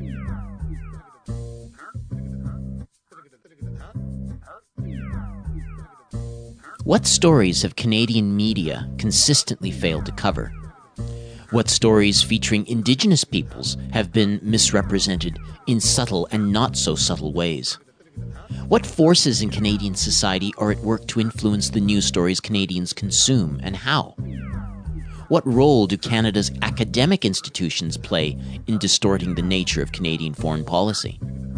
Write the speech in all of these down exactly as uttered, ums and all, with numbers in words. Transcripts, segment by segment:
What stories have Canadian media consistently failed to cover? What stories featuring Indigenous peoples have been misrepresented in subtle and not so subtle ways? What forces in Canadian society are at work to influence the news stories Canadians consume, and how? What role do Canada's academic institutions play in distorting the nature of Canadian foreign policy?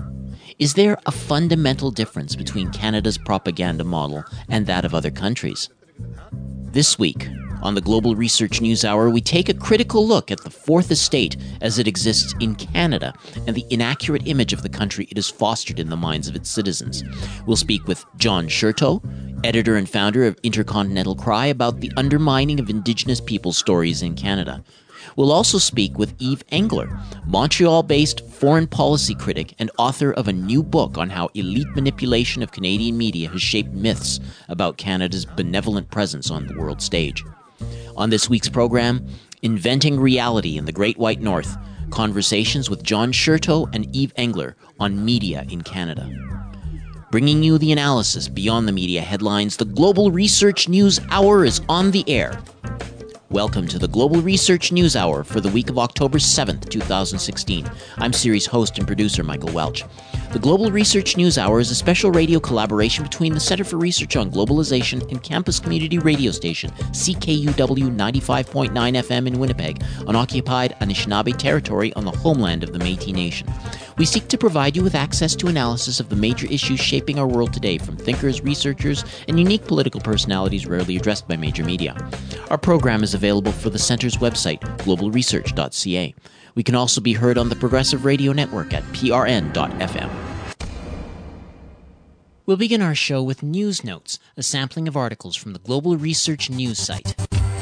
Is there a fundamental difference between Canada's propaganda model and that of other countries? This week, on the Global Research News Hour, we take a critical look at the Fourth Estate as it exists in Canada and the inaccurate image of the country it has fostered in the minds of its citizens. We'll speak with John Sherto, editor and founder of Intercontinental Cry, about the undermining of Indigenous people's stories in Canada. We'll also speak with Yves Engler, Montreal-based foreign policy critic and author of a new book on how elite manipulation of Canadian media has shaped myths about Canada's benevolent presence on the world stage. On this week's program, Inventing Reality in the Great White North, conversations with John Sherto and Yves Engler on media in Canada. Bringing you the analysis beyond the media headlines, the Global Research News Hour is on the air. Welcome to the Global Research News Hour for the week of October seventh, twenty sixteen. I'm series host and producer Michael Welch. The Global Research News Hour is a special radio collaboration between the Center for Research on Globalization and campus community radio station C K U W ninety-five point nine F M in Winnipeg on occupied Anishinaabe territory on the homeland of the Métis Nation. We seek to provide you with access to analysis of the major issues shaping our world today from thinkers, researchers, and unique political personalities rarely addressed by major media. Our program is available for the Center's website, global research dot c a. We can also be heard on the Progressive Radio Network at p r n dot f m. We'll begin our show with News Notes, a sampling of articles from the Global Research News site.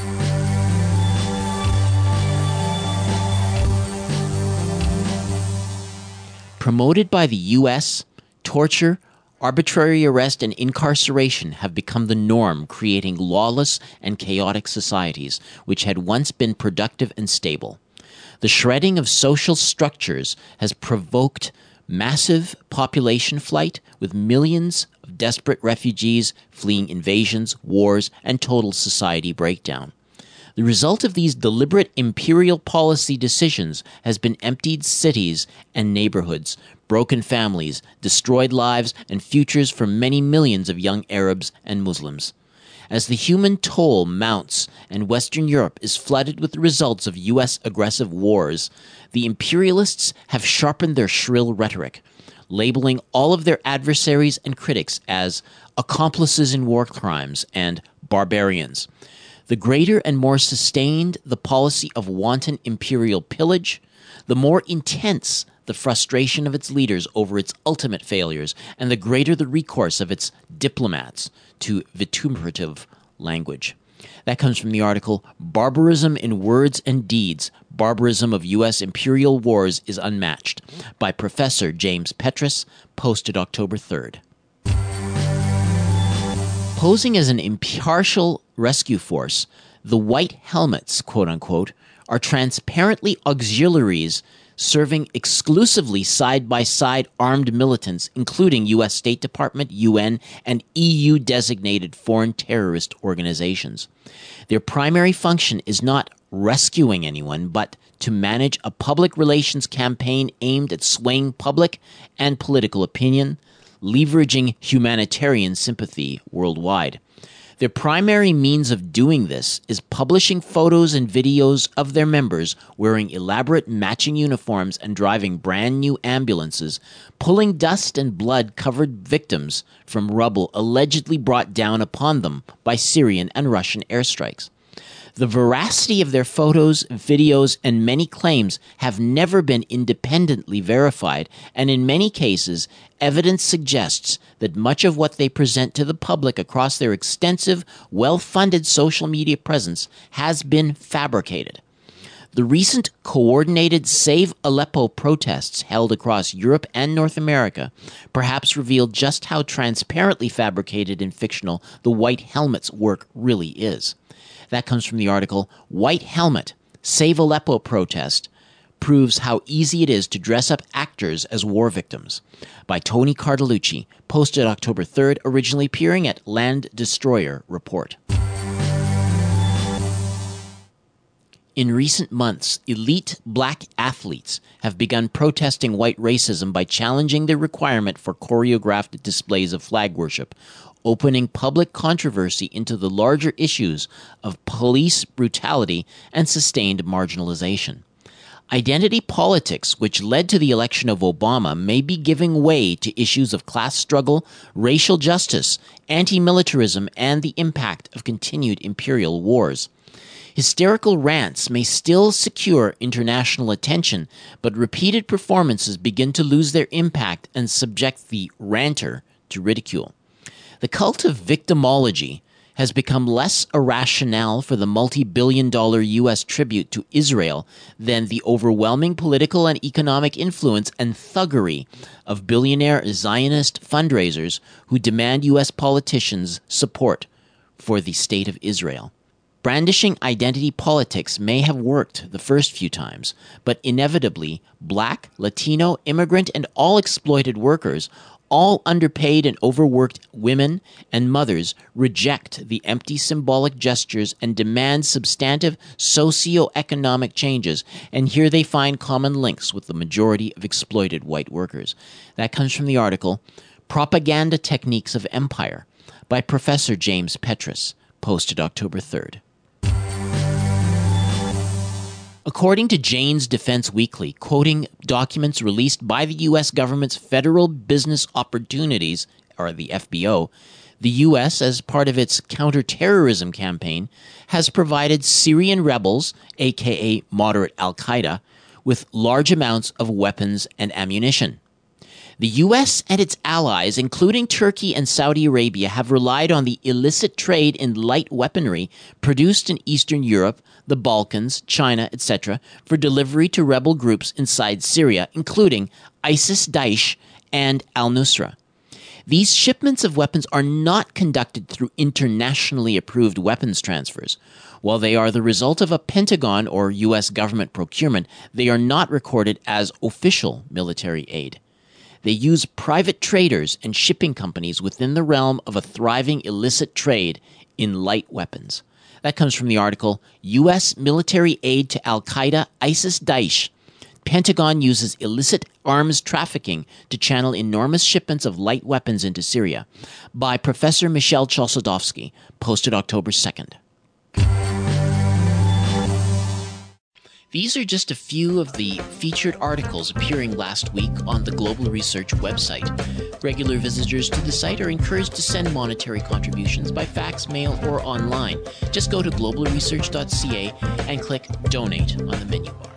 Promoted by the U S, torture, arbitrary arrest, and incarceration have become the norm, creating lawless and chaotic societies, which had once been productive and stable. The shredding of social structures has provoked massive population flight, with millions of desperate refugees fleeing invasions, wars, and total society breakdown. The result of these deliberate imperial policy decisions has been emptied cities and neighborhoods, broken families, destroyed lives, and futures for many millions of young Arabs and Muslims. As the human toll mounts and Western Europe is flooded with the results of U S aggressive wars, the imperialists have sharpened their shrill rhetoric, labeling all of their adversaries and critics as accomplices in war crimes and barbarians. The greater and more sustained the policy of wanton imperial pillage, the more intense the frustration of its leaders over its ultimate failures, and the greater the recourse of its diplomats to vituperative language. That comes from the article, Barbarism in Words and Deeds, Barbarism of U S Imperial Wars is Unmatched, by Professor James Petras, posted October third. Posing as an impartial rescue force, the White Helmets, quote-unquote, are transparently auxiliaries serving exclusively side-by-side armed militants, including U S State Department, U N, and E U-designated foreign terrorist organizations. Their primary function is not rescuing anyone, but to manage a public relations campaign aimed at swaying public and political opinion, leveraging humanitarian sympathy worldwide. Their primary means of doing this is publishing photos and videos of their members wearing elaborate matching uniforms and driving brand new ambulances, pulling dust and blood-covered victims from rubble allegedly brought down upon them by Syrian and Russian airstrikes. The veracity of their photos, videos, and many claims have never been independently verified, and in many cases, evidence suggests that much of what they present to the public across their extensive, well-funded social media presence has been fabricated. The recent coordinated Save Aleppo protests held across Europe and North America perhaps revealed just how transparently fabricated and fictional the White Helmets' work really is. That comes from the article, White Helmet, Save Aleppo Protest, proves how easy it is to dress up actors as war victims, by Tony Cartalucci, posted October third, originally appearing at Land Destroyer Report. In recent months, elite black athletes have begun protesting white racism by challenging the requirement for choreographed displays of flag worship, opening public controversy into the larger issues of police brutality and sustained marginalization. Identity politics, which led to the election of Obama, may be giving way to issues of class struggle, racial justice, anti-militarism, and the impact of continued imperial wars. Hysterical rants may still secure international attention, but repeated performances begin to lose their impact and subject the ranter to ridicule. The cult of victimology has become less a rationale for the multi-billion dollar U S tribute to Israel than the overwhelming political and economic influence and thuggery of billionaire Zionist fundraisers who demand U S politicians' support for the State of Israel. Brandishing identity politics may have worked the first few times, but inevitably, black, Latino, immigrant, and all exploited workers, all underpaid and overworked women and mothers, reject the empty symbolic gestures and demand substantive socio-economic changes, and here they find common links with the majority of exploited white workers. That comes from the article, Propaganda Techniques of Empire, by Professor James Petrus, posted October third. According to Jane's Defense Weekly, quoting documents released by the U S government's Federal Business Opportunities, or the F B O, the U S, as part of its counterterrorism campaign, has provided Syrian rebels, aka moderate al-Qaeda, with large amounts of weapons and ammunition. The U S and its allies, including Turkey and Saudi Arabia, have relied on the illicit trade in light weaponry produced in Eastern Europe, the Balkans, China, et cetera, for delivery to rebel groups inside Syria, including ISIS-Daesh and al-Nusra. These shipments of weapons are not conducted through internationally approved weapons transfers. While they are the result of a Pentagon or U S government procurement, they are not recorded as official military aid. They use private traders and shipping companies within the realm of a thriving illicit trade in light weapons. That comes from the article, U S Military Aid to Al-Qaeda, ISIS-Daesh. Pentagon uses illicit arms trafficking to channel enormous shipments of light weapons into Syria, by Professor Michel Chossudovsky, posted October second. These are just a few of the featured articles appearing last week on the Global Research website. Regular visitors to the site are encouraged to send monetary contributions by fax, mail, or online. Just go to global research dot c a and click Donate on the menu bar.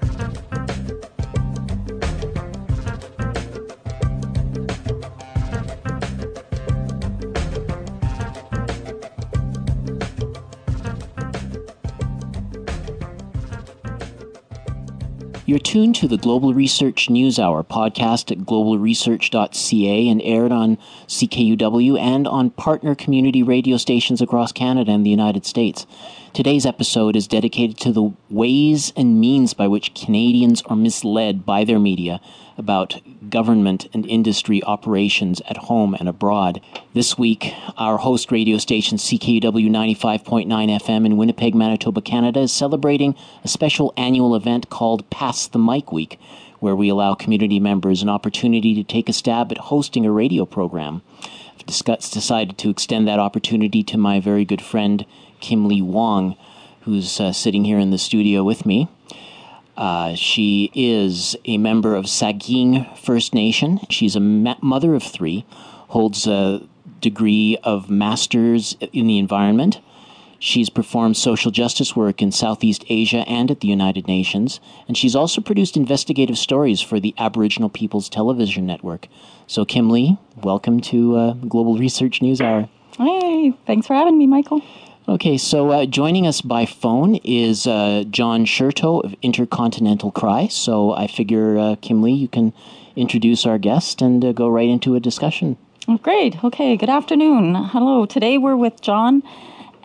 You're tuned to the Global Research News Hour podcast at global research dot c a and aired on C K U W and on partner community radio stations across Canada and the United States. Today's episode is dedicated to the ways and means by which Canadians are misled by their media about government and industry operations at home and abroad. This week, our host radio station C K U W ninety-five point nine F M in Winnipeg, Manitoba, Canada, is celebrating a special annual event called Pass the Mic Week, where we allow community members an opportunity to take a stab at hosting a radio program. I've discussed, decided to extend that opportunity to my very good friend, Kim Lee Wong, who's uh, sitting here in the studio with me. Uh, she is a member of Sagkeeng First Nation. She's a ma- mother of three, holds a degree of master's in the environment. She's performed social justice work in Southeast Asia and at the United Nations, and she's also produced investigative stories for the Aboriginal People's Television Network. So, Kim Lee, welcome to uh, Global Research News Hour. Hey, thanks for having me, Michael. Okay, so uh, joining us by phone is uh, John Sherto of Intercontinental Cry. So I figure, uh, Kim Lee, you can introduce our guest and uh, go right into a discussion. Oh, great. Okay, good afternoon. Hello. Today we're with John,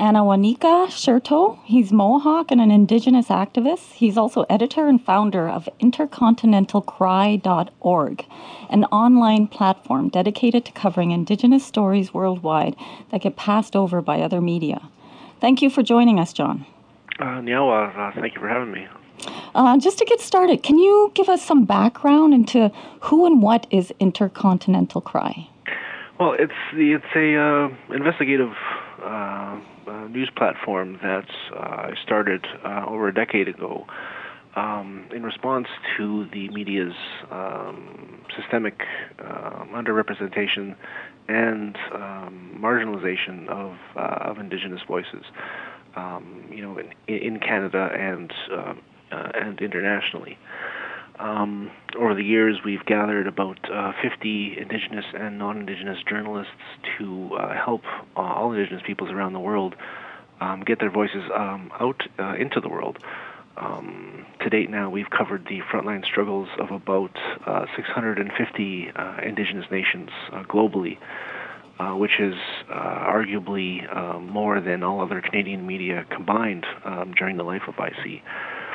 Anawanika Sherto. He's Mohawk and an Indigenous activist. He's also editor and founder of intercontinental cry dot org, an online platform dedicated to covering Indigenous stories worldwide that get passed over by other media. Thank you for joining us, John. Uh, Nyawa, uh, thank you for having me. Uh, just to get started, can you give us some background into who and what is Intercontinental Cry? Well, it's the it's a uh, investigative uh, uh, news platform that uh, I started uh, over a decade ago um, in response to the media's um, systemic uh, underrepresentation and um, marginalization of uh, of Indigenous voices, um, you know, in, in Canada and uh, uh, and internationally. Um, over the years, we've gathered about uh, fifty Indigenous and non-Indigenous journalists to uh, help uh, all Indigenous peoples around the world um, get their voices um, out uh, into the world. Um, to date now, we've covered the frontline struggles of about uh, six hundred fifty uh, Indigenous nations uh, globally, uh, which is uh, arguably uh, more than all other Canadian media combined um, during the life of I C.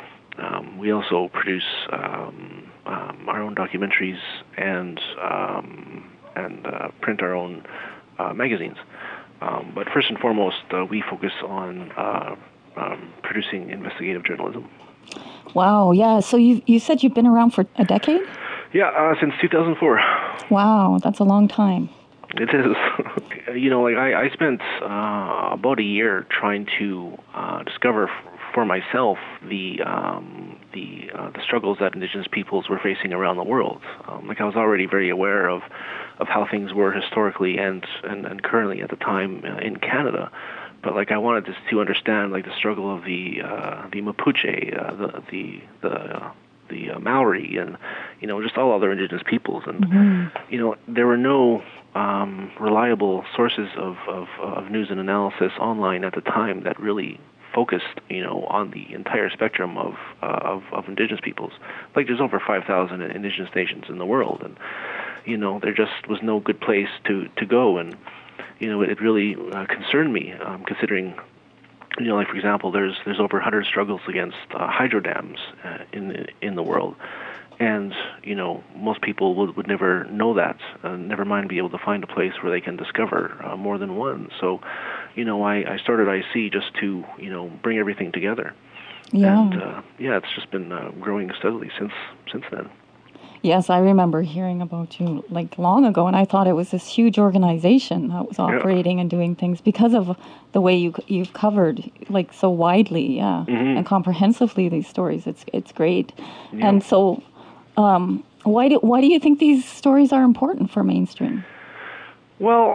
Um, we also produce um, um, our own documentaries and um, and uh, print our own uh, magazines. Um, but first and foremost, uh, we focus on uh, um, producing investigative journalism. Wow, yeah. So you you said you've been around for a decade? Yeah, uh, since two thousand four. Wow, that's a long time. It is. You know, like I, I spent uh, about a year trying to uh, discover for myself the um, the uh, the struggles that Indigenous peoples were facing around the world. Um, like I was already very aware of of how things were historically and and, and currently at the time uh, in Canada, but like I wanted to, to understand like the struggle of the uh, the Mapuche, uh, the the the uh, the uh, Maori, and you know just all other Indigenous peoples, and mm-hmm. you know there were no um, reliable sources of, of of news and analysis online at the time that really focused, you know, on the entire spectrum of, uh, of of Indigenous peoples. Like there's over five thousand Indigenous nations in the world, and you know there just was no good place to, to go, and you know it, it really uh, concerned me, um, considering, you know, like for example, there's there's over one hundred struggles against uh, hydro dams uh, in in the world, and you know most people would, would never know that, uh, never mind be able to find a place where they can discover uh, more than one. So, you know, I, I started I C just to, you know, bring everything together. Yeah. And, uh, yeah, it's just been uh, growing steadily since since then. Yes, I remember hearing about you, like, long ago, and I thought it was this huge organization that was operating yeah. and doing things because of the way you, you've covered, like, so widely, yeah, mm-hmm. and comprehensively these stories. It's it's great. Yeah. And so, um, why do, why do you think these stories are important for mainstream? Well,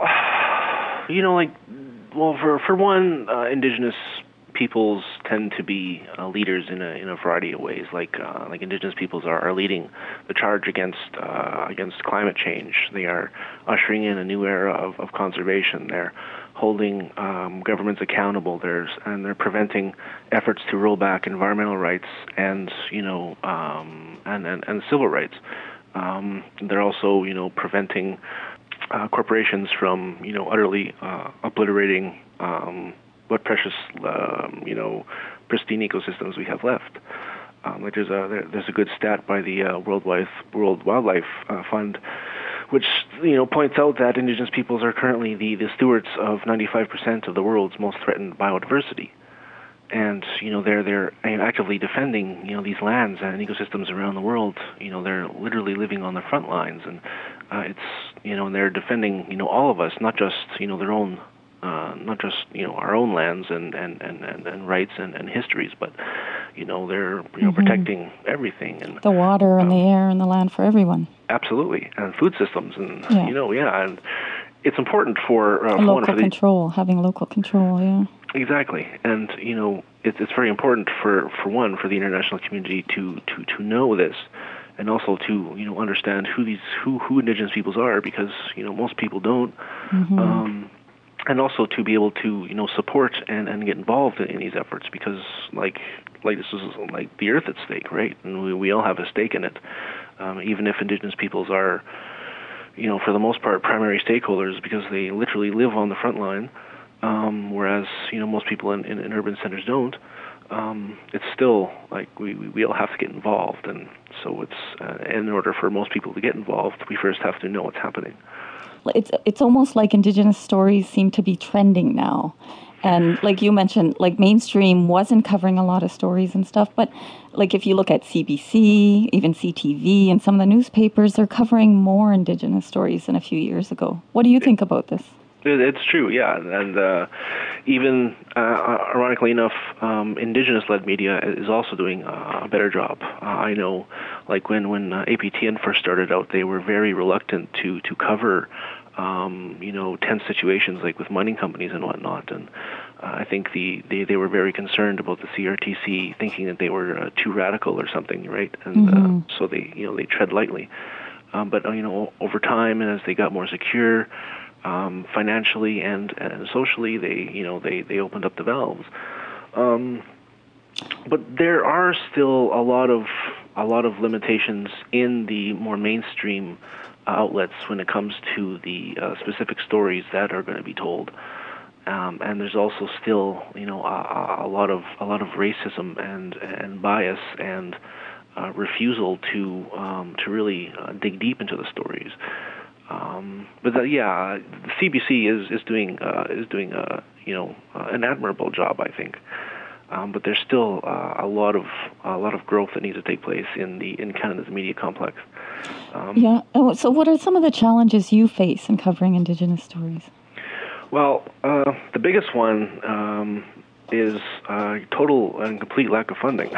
you know, like, Well, for for one, uh, Indigenous peoples tend to be uh, leaders in a in a variety of ways. Like uh, like Indigenous peoples are, are leading the charge against uh, against climate change. They are ushering in a new era of, of conservation. They're holding um, governments accountable. There's and they're preventing efforts to roll back environmental rights and you know um, and, and and civil rights. Um, they're also you know preventing Uh, corporations from, you know, utterly uh, obliterating um, what precious, um, you know, pristine ecosystems we have left. Um, like there's a there, there's a good stat by the uh, World Wildlife World Wildlife uh, Fund, which you know points out that Indigenous peoples are currently the, the stewards of ninety-five percent of the world's most threatened biodiversity. And you know they're they're actively defending you know these lands and ecosystems around the world. You know they're literally living on the front lines, and uh, it's you know and they're defending you know all of us, not just you know their own, uh, not just you know our own lands and and, and, and, and rights and, and histories, but you know they're you know mm-hmm. protecting everything and the water and um, the air and the land for everyone. Absolutely, and food systems and yeah. you know yeah, and it's important for, uh, for local one, for the, control, having local control, yeah. Exactly, and you know it's it's very important for, for one for the international community to, to, to know this, and also to you know understand who these who, who Indigenous peoples are, because you know most people don't, mm-hmm. um, and also to be able to you know support and, and get involved in, in these efforts, because like like this is like the earth at stake, right? And we, we all have a stake in it, um, even if Indigenous peoples are, you know, for the most part, primary stakeholders because they literally live on the front line. um, whereas you know most people in, in, in urban centers don't. Um, it's still like we, we we all have to get involved, and so it's uh, in order for most people to get involved, we first have to know what's happening. It's it's almost like Indigenous stories seem to be trending now, and like you mentioned, like mainstream wasn't covering a lot of stories and stuff, but like if you look at C B C, even C T V, and some of the newspapers, they're covering more Indigenous stories than a few years ago. What do you think about this? It's true, yeah, and uh, even uh, ironically enough, um, Indigenous-led media is also doing uh, a better job. Uh, I know, like when when uh, A P T N first started out, they were very reluctant to to cover, um, you know, tense situations like with mining companies and whatnot, and uh, I think the they, they were very concerned about the C R T C, thinking that they were uh, too radical or something, right? And mm-hmm. uh, so they you know they tread lightly, um, but uh, you know over time and as they got more secure. Um, financially and, and socially, they you know they, they opened up the valves, um, but there are still a lot of a lot of limitations in the more mainstream outlets when it comes to the uh, specific stories that are going to be told, um, and there's also still you know a, a lot of a lot of racism and and bias and uh, refusal to um, to really uh, dig deep into the stories. Um, but the, yeah, the C B C is is doing uh, is doing uh, you know uh, an admirable job, I think. Um, but there's still uh, a lot of a lot of growth that needs to take place in the in Canada's media complex. Um, yeah. Oh, so, what are some of the challenges you face in covering Indigenous stories? Well, uh, the biggest one um, is uh, total and complete lack of funding.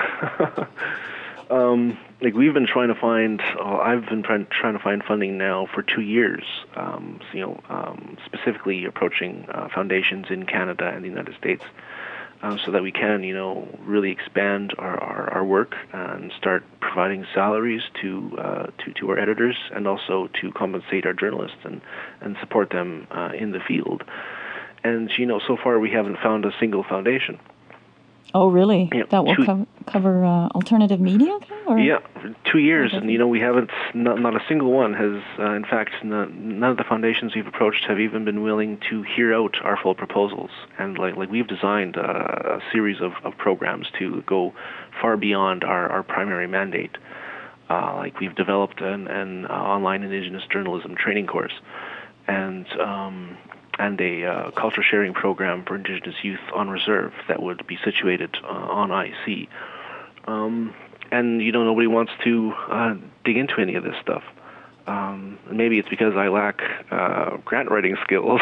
Um, like we've been trying to find, uh, I've been trying, trying to find funding now for two years. Um, so, you know, um, specifically approaching uh, foundations in Canada and the United States, uh, so that we can, you know, really expand our, our, our work and start providing salaries to uh, to to our editors and also to compensate our journalists and and support them uh, in the field. And you know, so far we haven't found a single foundation. Oh, really? You know, that will two, co- cover uh, alternative media? Or? Yeah, for two years, and you know we haven't. Not, not a single one has. Uh, in fact, not, none of the foundations we've approached have even been willing to hear out our full proposals. And like like we've designed uh, a series of, of programs to go far beyond our, our primary mandate. Uh, like we've developed an, an uh, online Indigenous journalism training course, and. Um, and a uh, culture sharing program for Indigenous youth on reserve that would be situated uh, on I C. Um, and, you know, nobody wants to uh, dig into any of this stuff. Um, maybe it's because I lack uh, grant writing skills.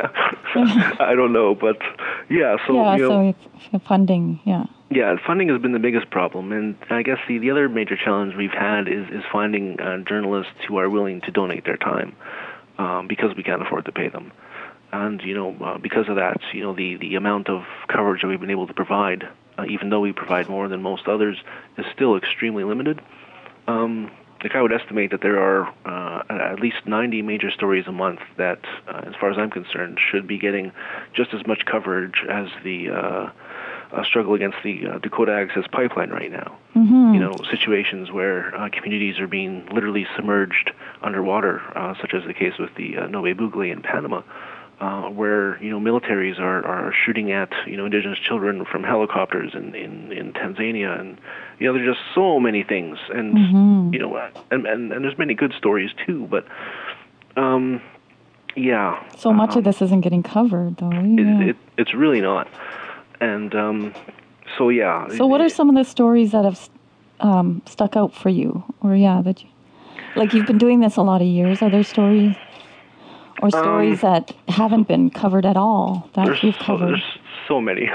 I don't know, but yeah, so, yeah, you know. So funding, yeah. Yeah, funding has been the biggest problem, and I guess the, the other major challenge we've had is, is finding uh, journalists who are willing to donate their time um, because we can't afford to pay them. And, you know, uh, because of that, you know, the, the amount of coverage that we've been able to provide, uh, even though we provide more than most others, is still extremely limited. Um, like I would estimate that there are uh, at least ninety major stories a month that, uh, as far as I'm concerned, should be getting just as much coverage as the uh, uh, struggle against the uh, Dakota Access Pipeline right now. Mm-hmm. You know, situations where uh, communities are being literally submerged underwater, uh, such as the case with the uh, Nove Bugle in Panama. Uh, where you know militaries are, are shooting at you know Indigenous children from helicopters in, in, in Tanzania, and you know there's just so many things, and mm-hmm. you know and, and and there's many good stories too, but um, yeah. So much um, of this isn't getting covered, though. Yeah. It, it, it's really not, and um, so yeah. So what are some of the stories that have um, stuck out for you, or yeah, that you, like you've been doing this a lot of years? Are there stories? Or stories um, that haven't been covered at all that you've covered? So, there's so many.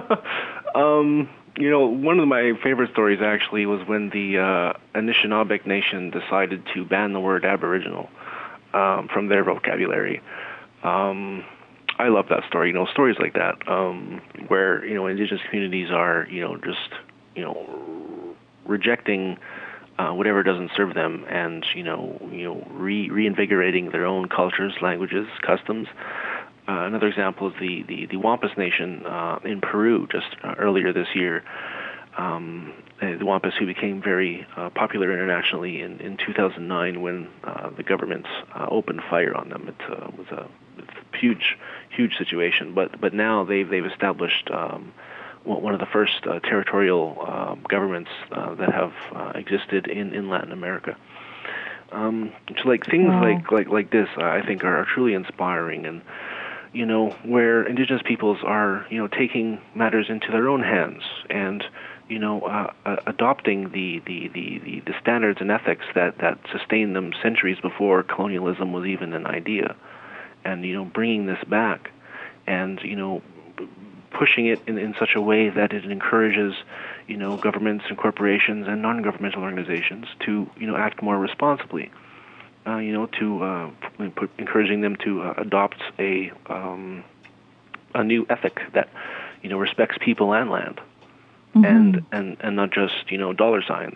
um, you know, one of my favorite stories actually was when the uh, Anishinaabeg Nation decided to ban the word Aboriginal um, from their vocabulary. Um, I love that story. You know, stories like that um, where you know Indigenous communities are you know just you know rejecting. Uh, whatever doesn't serve them, and you know, you know, re- reinvigorating their own cultures, languages, customs. Uh, another example is the the, the Wampas Nation uh, in Peru, just uh, earlier this year. Um, the Wampas, who became very uh, popular internationally in, in two thousand nine when uh, the government uh, opened fire on them. It uh, was a it's huge, huge situation. But but now they've they've established um, one of the first uh, territorial uh, governments uh, that have uh, existed in, in Latin America. Um, so like things wow. like, like like this, I think, are, are truly inspiring, and you know, where Indigenous peoples are, you know, taking matters into their own hands and, you know, uh, uh, adopting the, the, the, the, the standards and ethics that, that sustained them centuries before colonialism was even an idea, and, you know, bringing this back and, you know, pushing it in, in such a way that it encourages, you know, governments and corporations and non-governmental organizations to, you know, act more responsibly. Uh, you know, to uh, put, encouraging them to uh, adopt a um, a new ethic that, you know, respects people and land, mm-hmm. and, and and not just, you know, dollar signs.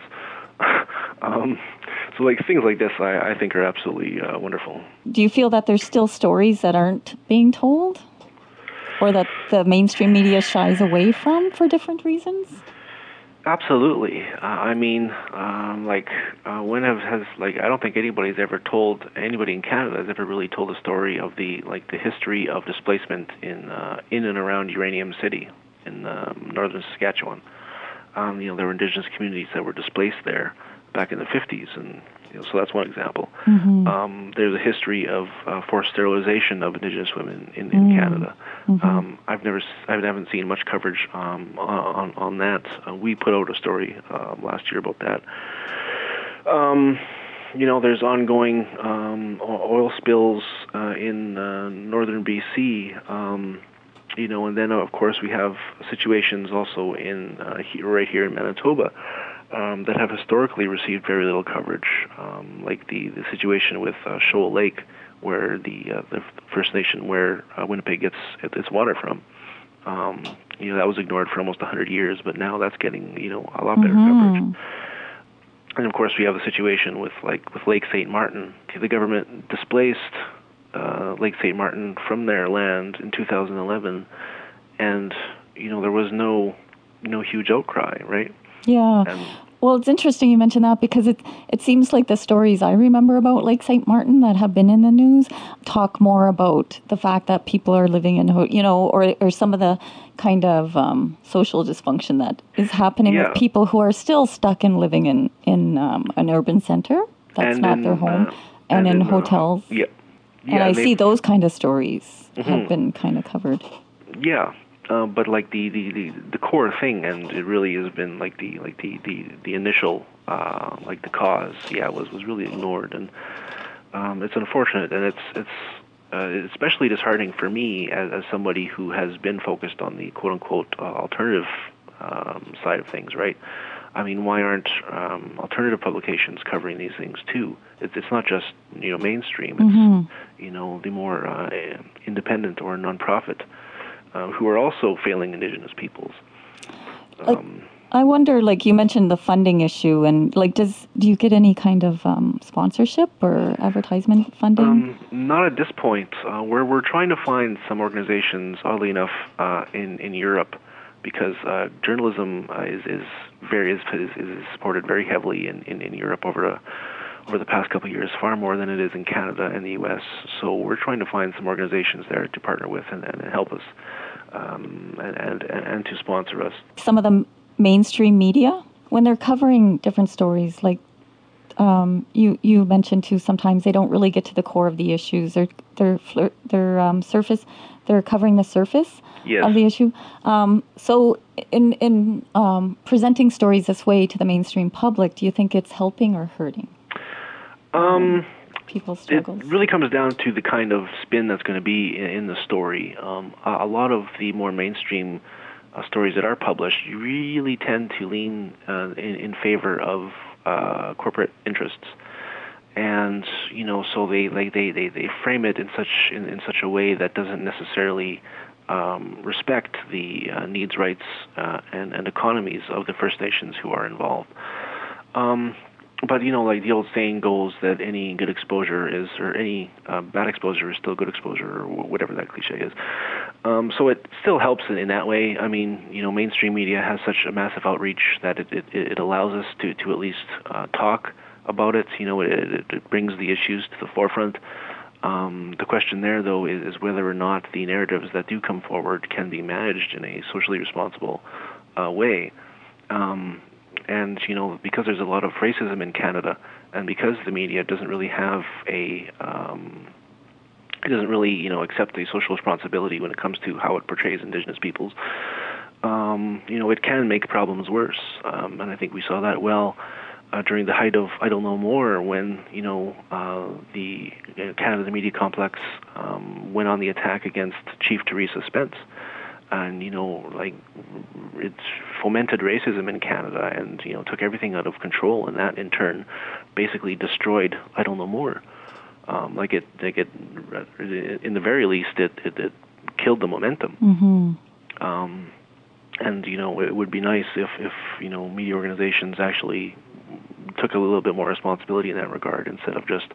um, so like things like this, I, I think are absolutely uh, wonderful. Do you feel that there's still stories that aren't being told, or that the mainstream media shies away from for different reasons? Absolutely. Uh, I mean, um, like, uh, when have, has, like, I don't think anybody's ever told, anybody in Canada has ever really told a story of the, like, the history of displacement in, uh, in and around Uranium City in um, northern Saskatchewan. Um, you know, there were Indigenous communities that were displaced there back in the fifties, and, you know, so that's one example. Mm-hmm. Um, there's a history of uh, forced sterilization of Indigenous women in, in mm-hmm. Canada. Mm-hmm. Um, I've never, I haven't seen much coverage um, on on that. Uh, we put out a story uh, last year about that. Um, you know, there's ongoing um, oil spills uh, in uh, northern B C. Um, you know, and then of course we have situations also in uh, here, right here in Manitoba. Um, that have historically received very little coverage, um, like the, the situation with uh, Shoal Lake, where the uh, the First Nation where uh, Winnipeg gets its water from. Um, you know, that was ignored for almost one hundred years, but now that's getting, you know, a lot better mm-hmm. coverage. And of course, we have the situation with like with Lake Saint Martin. The government displaced uh, Lake Saint Martin from their land in two thousand eleven, and you know there was no no huge outcry, right? Yeah. And, well, it's interesting you mentioned that because it it seems like the stories I remember about Lake Saint Martin that have been in the news talk more about the fact that people are living in, you know, or or some of the kind of um, social dysfunction that is happening yeah. with people who are still stuck in living in, in um, an urban center. That's and not in, their home. Uh, and, and in, in hotels. Uh, yeah. yeah. And I see those kind of stories mm-hmm. have been kind of covered. Yeah. Uh, but like the, the, the, the core thing, and it really has been like the like the, the, the initial uh, like the cause, yeah, was, was really ignored, and um, it's unfortunate, and it's it's uh, especially disheartening for me as, as somebody who has been focused on the quote unquote uh, alternative um, side of things, right? I mean, why aren't um, alternative publications covering these things too? It's it's not just you know mainstream. It's mm-hmm. you know the more uh, independent or nonprofit. Uh, who are also failing Indigenous peoples. Um, like, I wonder, like you mentioned the funding issue, and like, does do you get any kind of um, sponsorship or advertisement funding? Um, not at this point. Uh, we're we're trying to find some organizations, oddly enough, uh, in in Europe, because uh, journalism uh, is is very is, is is supported very heavily in, in, in Europe over a. over the past couple of years, far more than it is in Canada and the U S. So we're trying to find some organizations there to partner with and, and help us um, and, and, and to sponsor us. Some of the mainstream media, when they're covering different stories, like um, you you mentioned too, sometimes they don't really get to the core of the issues. They're they're flir- they're um, surface. They're covering the surface yes. of the issue. Um, so in in um, presenting stories this way to the mainstream public, do you think it's helping or hurting? Um, people's struggles. It really comes down to the kind of spin that's going to be in, in the story. Um, a, a lot of the more mainstream uh, stories that are published really tend to lean uh, in, in favor of uh, corporate interests, and you know, so they like they, they, they frame it in such in, in such a way that doesn't necessarily um, respect the uh, needs, rights, uh, and and economies of the First Nations who are involved. Um, But, you know, like the old saying goes that any good exposure is, or any uh, bad exposure is still good exposure, or whatever that cliche is. Um, so it still helps in, in that way. I mean, you know, mainstream media has such a massive outreach that it, it, it allows us to, to at least uh, talk about it. You know, it, it, it brings the issues to the forefront. Um, the question there, though, is, is whether or not the narratives that do come forward can be managed in a socially responsible uh, way. Um, and, you know, because there's a lot of racism in Canada, and because the media doesn't really have a, um, it doesn't really, you know, accept a social responsibility when it comes to how it portrays Indigenous peoples, um, you know, it can make problems worse. Um, and I think we saw that well Uh, during the height of Idle No More, when, you know, uh, the uh, Canada Media Complex um, went on the attack against Chief Teresa Spence. And, you know, like, it fomented racism in Canada and, you know, took everything out of control. And that, in turn, basically destroyed Idle No More. Um, like, it, like it, in the very least, it, it, it killed the momentum. Mm-hmm. Um, and, you know, it would be nice if, if, you know, media organizations actually took a little bit more responsibility in that regard instead of just,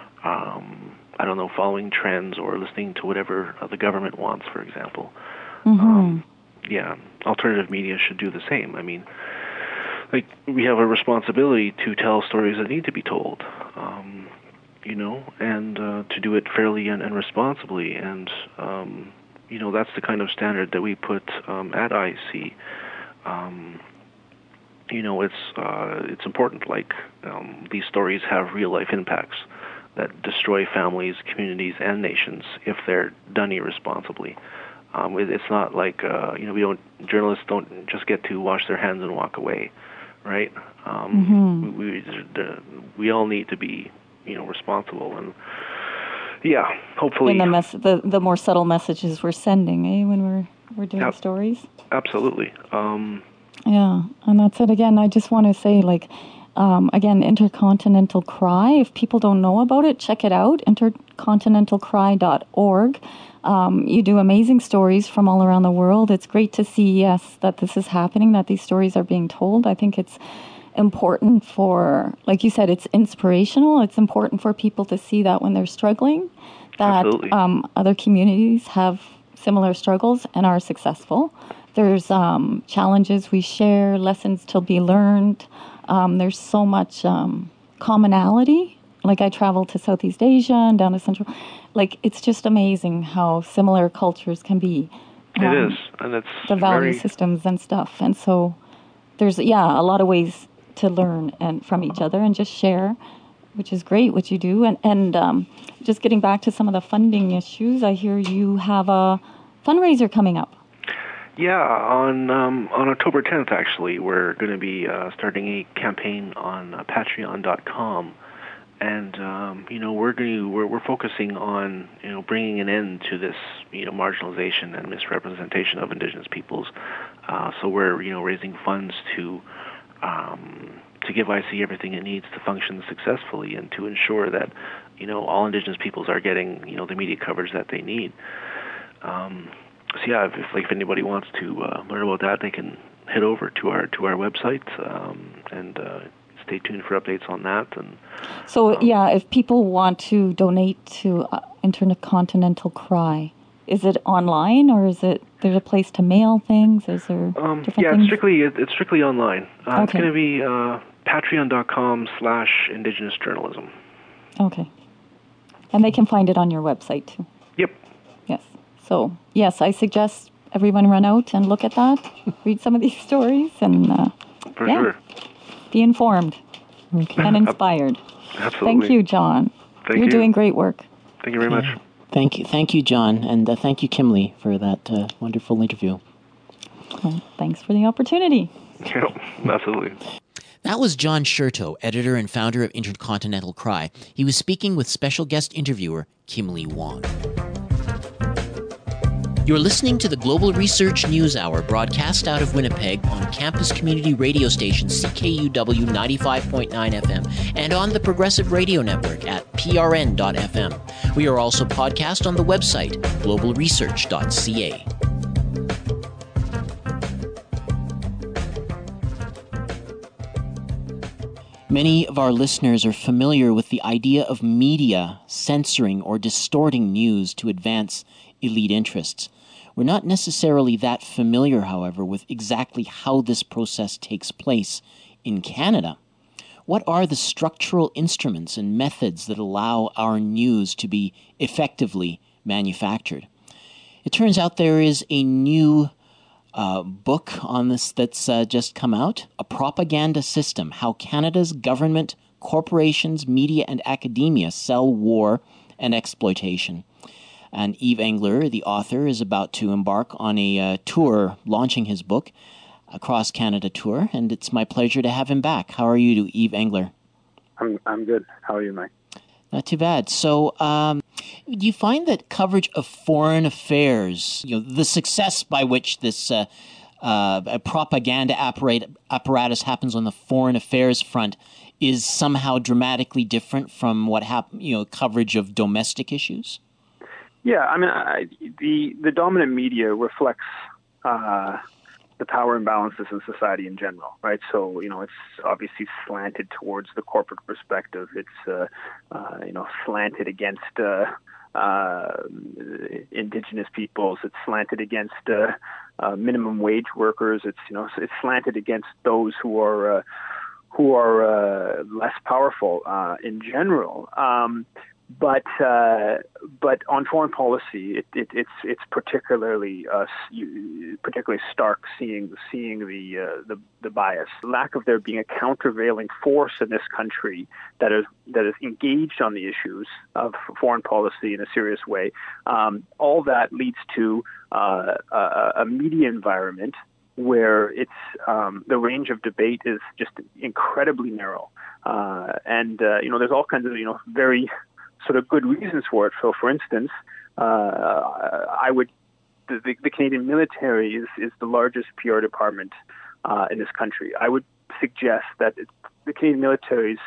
um, I don't know, following trends or listening to whatever uh, the government wants, for example. Mm-hmm. Um, yeah, alternative media should do the same. I mean, like, we have a responsibility to tell stories that need to be told, um, you know, and uh, to do it fairly and, and responsibly. And, um, you know, that's the kind of standard that we put um, at I C. Um, you know, it's uh, it's important. Like, um, these stories have real life impacts that destroy families, communities, and nations if they're done irresponsibly. Um, it, it's not like uh, you know, we don't journalists don't just get to wash their hands and walk away, right? Um, Mm-hmm. we, we the, we all need to be, you know, responsible, and yeah, hopefully. In the mess, the the more subtle messages we're sending, eh, when we're we're doing Yep. stories. Absolutely. Um, Yeah, and that's it again. I just want to say, like, um, again, Intercontinental Cry. If people don't know about it, check it out, intercontinental cry dot org. Um, you do amazing stories from all around the world. It's great to see, yes, that this is happening, that these stories are being told. I think it's important for, like you said, it's inspirational. It's important for people to see that when they're struggling, that um, other communities have similar struggles and are successful. There's um, challenges we share, lessons to be learned. Um, there's so much um, commonality. Like, I traveled to Southeast Asia and down to Central. Like, it's just amazing how similar cultures can be. Um, it is, and it's the value very... systems and stuff. And so there's, yeah, a lot of ways to learn and from each other and just share, which is great what you do. And, and um, just getting back to some of the funding issues, I hear you have a fundraiser coming up. Yeah, on um, on October tenth, actually, we're going to be uh, starting a campaign on uh, Patreon dot com, and um, you know, we're going to we're we're focusing on, you know, bringing an end to this, you know, marginalization and misrepresentation of Indigenous peoples. Uh, so we're, you know, raising funds to um, to give I C everything it needs to function successfully and to ensure that, you know, all Indigenous peoples are getting, you know, the media coverage that they need. Um, So yeah, if, if like if anybody wants to uh, learn about that, they can head over to our to our website um, and uh, stay tuned for updates on that. And so um, yeah, if people want to donate to uh, Intercontinental Cry, is it online or is it there's a place to mail things? Is there um, different yeah, things? it's strictly it, it's strictly online. Uh, okay. It's going to be uh, patreon dot com slash indigenous journalism. Okay, and they can find it on your website too. Yep. Yes. So, yes, I suggest everyone run out and look at that, read some of these stories, and uh, For yeah, sure. be informed Okay. and inspired. Absolutely. Thank you, John. Thank You're you. doing great work. Thank you very much. Thank you, thank you, John, and uh, thank you, Kimberly, for that uh, wonderful interview. Well, thanks for the opportunity. Yep, absolutely. That was John Sherto, editor and founder of Intercontinental Cry. He was speaking with special guest interviewer Kimberly Wong. You're listening to the Global Research News Hour, broadcast out of Winnipeg on campus community radio station C K U W ninety-five point nine F M and on the Progressive Radio Network at P R N dot F M. We are also podcast on the website global research dot C A. Many of our listeners are familiar with the idea of media censoring or distorting news to advance elite interests. We're not necessarily that familiar, however, with exactly how this process takes place in Canada. what are the structural instruments and methods that allow our news to be effectively manufactured? It turns out there is a new uh, book on this that's uh, just come out, A Propaganda System, How Canada's Government, Corporations, Media, and Academia Sell War and Exploitation. And Yves Engler, the author, is about to embark on a uh, tour launching his book, Across Canada Tour, and it's my pleasure to have him back. How are you, Yves Engler? I'm I'm good. How are you, Mike? Not too bad. So, um, do you find that coverage of foreign affairs, you know, the success by which this uh, uh, propaganda apparat- apparatus happens on the foreign affairs front, is somehow dramatically different from what hap- you know, coverage of domestic issues? Yeah, I mean, I, the the dominant media reflects uh, the power imbalances in society in general, right? So, you know, it's obviously slanted towards the corporate perspective. It's, uh, uh, you know, slanted against uh, uh, Indigenous peoples. It's slanted against uh, uh, minimum wage workers. It's, you know, it's slanted against those who are uh, who are uh, less powerful uh, in general. Um, But uh, but on foreign policy, it, it, it's it's particularly uh, particularly stark seeing seeing the, uh, the the bias, lack of there being a countervailing force in this country that is that is engaged on the issues of foreign policy in a serious way. Um, all that leads to uh, a, a media environment where it's um, the range of debate is just incredibly narrow, uh, and uh, you know there's all kinds of you know very sort of good reasons for it. So, for instance, uh, I would the, the, the Canadian military is, is the largest P R department uh, in this country. I would suggest that it, the Canadian military's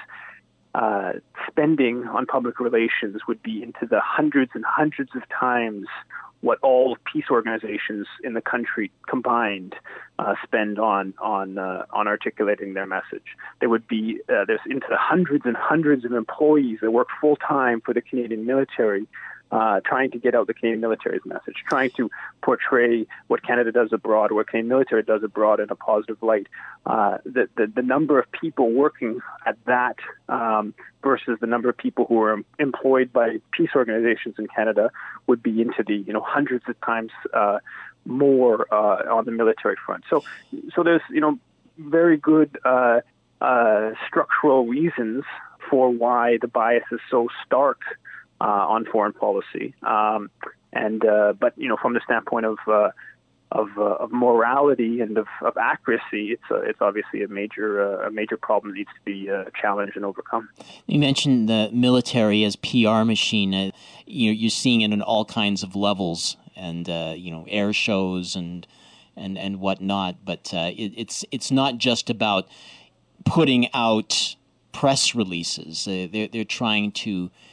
uh, spending on public relations would be into the hundreds and hundreds of times what all peace organizations in the country combined uh, spend on on uh, on articulating their message. There would be uh, there's into the hundreds and hundreds of employees that work full time for the Canadian military, uh, trying to get out the Canadian military's message, trying to portray what Canada does abroad, or what Canadian military does abroad in a positive light. Uh, the, the the number of people working at that um, versus the number of people who are employed by peace organizations in Canada would be into the you know hundreds of times uh, more uh, on the military front. So so there's you know very good uh, uh, structural reasons for why the bias is so stark uh, on foreign policy. Um, and uh, but you know from the standpoint of uh, of, uh, of morality and of, of accuracy, it's uh, it's obviously a major uh, a major problem that needs to be uh, challenged and overcome. You mentioned the military as P R machine. Uh, you know, you're seeing it on all kinds of levels, and uh, you know, air shows and and and whatnot. But uh, it, it's it's not just about putting out press releases. Uh, they're they're trying to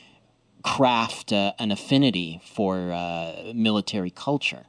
craft uh, an affinity for uh, military culture.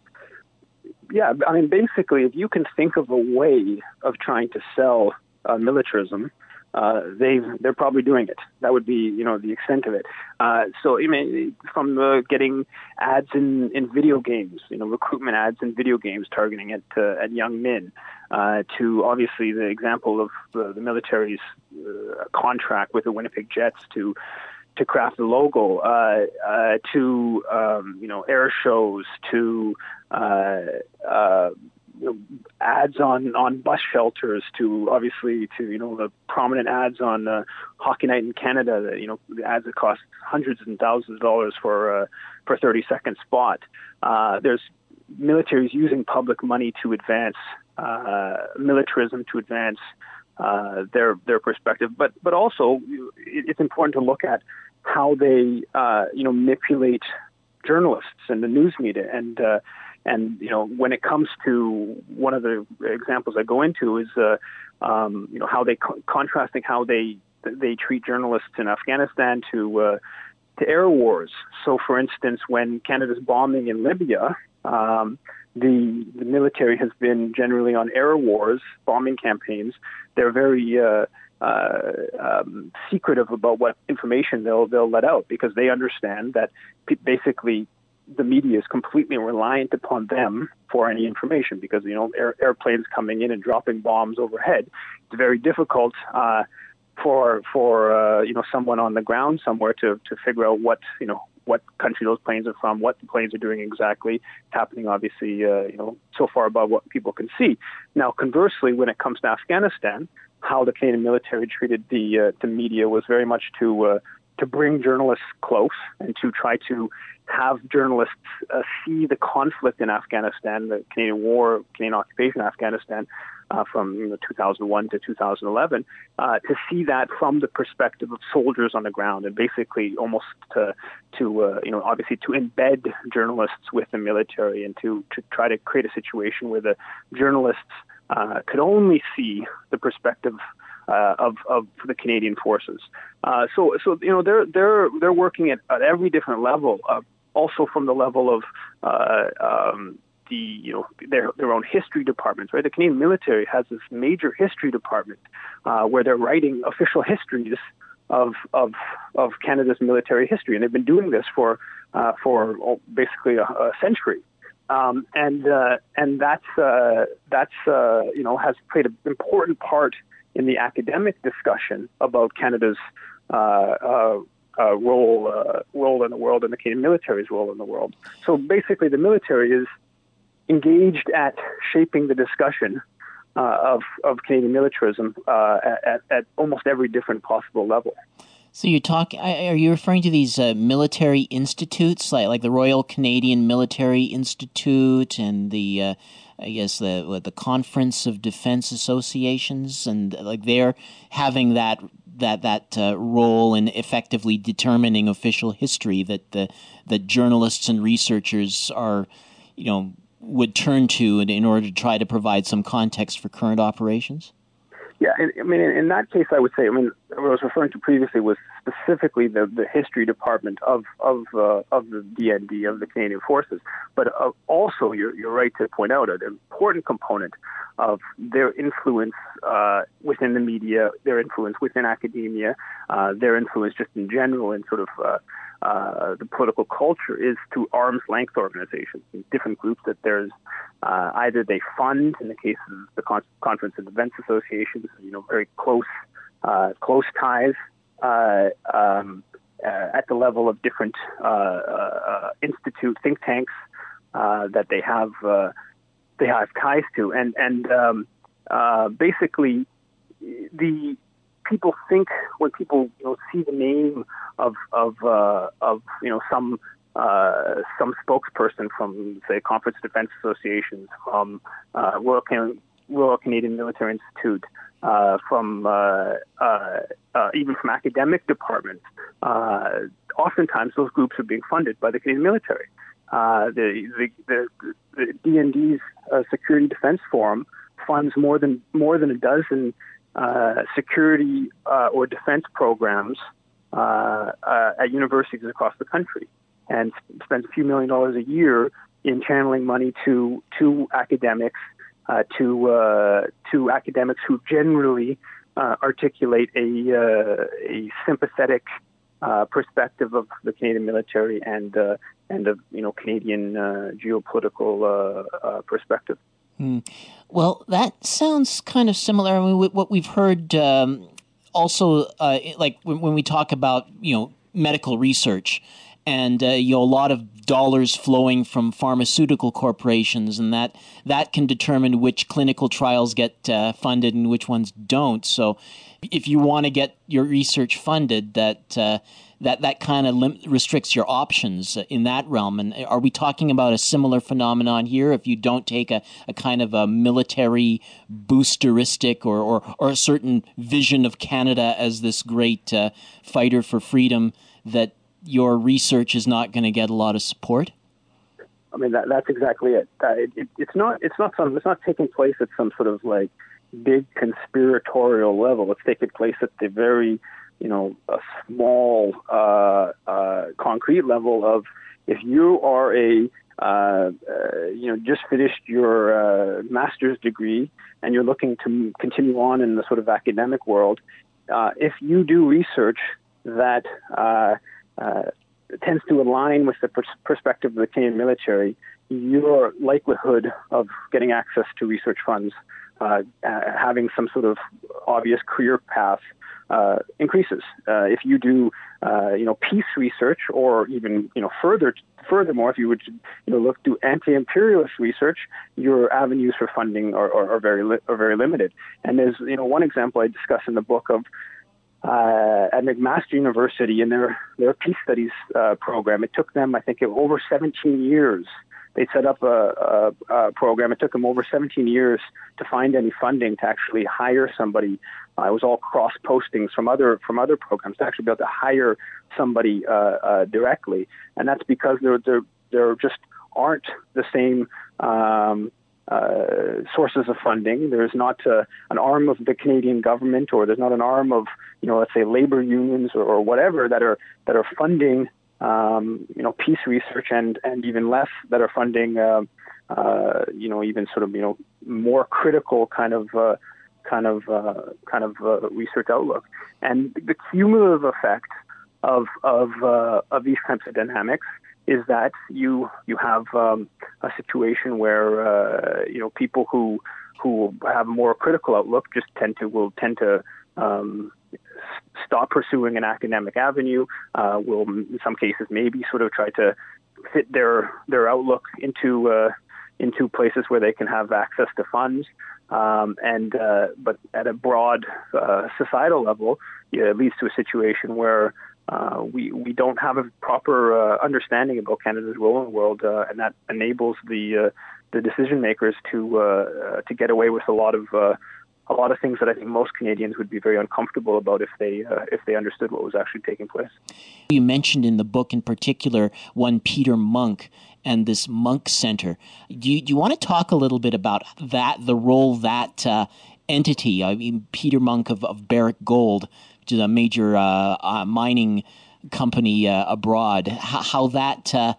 Yeah, I mean, basically, if you can think of a way of trying to sell uh, militarism, uh, they they're probably doing it. That would be, you know, the extent of it. Uh, so, I mean, from uh, getting ads in, in video games, you know, recruitment ads in video games targeting at uh, at young men, uh, to obviously the example of uh, the military's uh, contract with the Winnipeg Jets to. to craft the logo, uh, uh, to, um, you know, air shows, to uh, uh, you know, ads on, on bus shelters, to obviously to, you know, the prominent ads on uh, Hockey Night in Canada, that, you know, the ads that cost hundreds and thousands of dollars for, uh, for a thirty-second spot. Uh, there's militaries using public money to advance uh, militarism, to advance uh, their their perspective. But, but also, it's important to look at how they, uh, you know, manipulate journalists and the news media, and uh, and you know, when it comes to one of the examples I go into is, uh, um, you know, how they co- contrasting how they they treat journalists in Afghanistan to uh, to air wars. So, for instance, when Canada's bombing in Libya, um, the the military has been generally on air wars, bombing campaigns. They're very uh, uh, um, secretive about what information they'll they'll let out, because they understand that p- basically the media is completely reliant upon them for any information, because you know air, airplanes coming in and dropping bombs overhead. It's very difficult uh, for for uh, you know someone on the ground somewhere to to figure out what you know what country those planes are from, what the planes are doing exactly. It's happening obviously uh, you know so far above what people can see. Now, conversely, when it comes to Afghanistan, how the Canadian military treated the uh, the media was very much to uh, to bring journalists close and to try to have journalists uh, see the conflict in Afghanistan, the Canadian war, Canadian occupation of Afghanistan, uh, from you know, two thousand one to two thousand eleven, uh, to see that from the perspective of soldiers on the ground, and basically almost to, to uh, you know, obviously to embed journalists with the military and to, to try to create a situation where the journalists uh, could only see the perspective Uh, of of the Canadian forces. Uh, so so you know they're they're they're working at, at every different level. Uh, also from the level of uh, um, the you know their their own history departments. Right, the Canadian military has this major history department uh, where they're writing official histories of of of Canada's military history, and they've been doing this for uh, for oh, basically a, a century. Um, and uh, and that's uh, that's uh, you know has played an important part in the academic discussion about Canada's uh, uh, uh, role uh, role in the world and the Canadian military's role in the world. So basically, the military is engaged at shaping the discussion uh, of of Canadian militarism uh, at, at almost every different possible level. So you talk? Are you referring to these uh, military institutes, like like the Royal Canadian Military Institute and the, uh, I guess the what, the Conference of Defense Associations, and like they're having that that that uh, role in effectively determining official history that the that journalists and researchers are, you know, would turn to in, in order to try to provide some context for current operations? Yeah, I mean, in that case, I would say, I mean, what I was referring to previously was specifically the, the history department of of uh, of the D N D, of the Canadian Forces. But uh, also, you're you're right to point out an important component of their influence uh, within the media, their influence within academia, uh, their influence just in general in sort of uh, uh, the political culture is through arm's length organizations, different groups that there's uh, either they fund, in the case of the Con- Conference of Defense Associations, you know, very close uh, close ties uh, um, uh, at the level of different uh, uh, institute think tanks uh, that they have uh, they have ties to, and and um, uh, basically the people think when people you know, see the name of of uh, of you know some uh, some spokesperson from say Conference of Defense Associations, from uh, Royal, Can- Royal Canadian Military Institute, uh, from uh, uh, uh, even from academic departments, uh, oftentimes those groups are being funded by the Canadian military. Uh, the, the, the, the D N D's uh, Security Defense Forum funds more than more than a dozen uh, security uh, or defense programs uh, uh, at universities across the country, and spends a few million dollars a year in channeling money to to academics, uh, to uh, to academics who generally uh, articulate a uh, a sympathetic uh, perspective of the Canadian military and uh, and of you know Canadian uh, geopolitical uh, uh, perspective. Hmm. Well, that sounds kind of similar. I mean, what we've heard um, also, uh, like when, when we talk about you know medical research, and uh, you know a lot of dollars flowing from pharmaceutical corporations, and that that can determine which clinical trials get uh, funded and which ones don't. So, if you want to get your research funded, that uh, that that kind of lim- restricts your options in that realm. And are we talking about a similar phenomenon here? If you don't take a, a kind of a military boosteristic or, or, or a certain vision of Canada as this great uh, fighter for freedom, that your research is not going to get a lot of support? I mean, that, that's exactly it. Uh, it, it. It's not. It's not some. It's not taking place at some sort of like big conspiratorial level. It's taking place at the very, you know, a small, uh, uh, concrete level of if you are a, uh, uh, you know, just finished your uh, master's degree and you're looking to continue on in the sort of academic world, uh, if you do research that uh, uh, tends to align with the pers- perspective of the Canadian military, your likelihood of getting access to research funds, uh, uh, having some sort of obvious career path, uh, increases. Uh, if you do, uh, you know, peace research, or even, you know, further, furthermore, if you would, you know, look do anti-imperialist research, your avenues for funding are, are, are very li- are very limited. And there's, you know, one example I discuss in the book of uh, at McMaster University in their their peace studies uh, program. It took them, I think, over seventeen years. They set up a, a, a program. It took them over seventeen years to find any funding to actually hire somebody. Uh, it was all cross postings from other from other programs to actually be able to hire somebody uh, uh, directly, and that's because there there there just aren't the same um, uh, sources of funding. There's not uh, an arm of the Canadian government, or there's not an arm of, you know, let's say labor unions or, or whatever that are that are funding Um, you know, peace research, and, and even less that are funding, uh, uh, you know, even sort of, you know, more critical kind of, uh, kind of, uh, kind of uh, research outlook. And the cumulative effect of of uh, of these types of dynamics is that you you have um, a situation where uh, you know, people who who have a more critical outlook just tend to will tend to um, stop pursuing an academic avenue, uh, will in some cases maybe sort of try to fit their their outlook into uh, into places where they can have access to funds. Um, and uh, but at a broad uh, societal level, yeah, it leads to a situation where uh, we we don't have a proper uh, understanding about Canada's role in the world, uh, and that enables the uh, the decision makers to uh, uh, to get away with a lot of uh, a lot of things that I think most Canadians would be very uncomfortable about if they uh, if they understood what was actually taking place. You mentioned in the book in particular one Peter Munk and this Munk Center. Do you, do you want to talk a little bit about that, the role that uh, entity, I mean, Peter Munk of, of Barrick Gold, which is a major uh, uh, mining company uh, abroad, how, how that uh,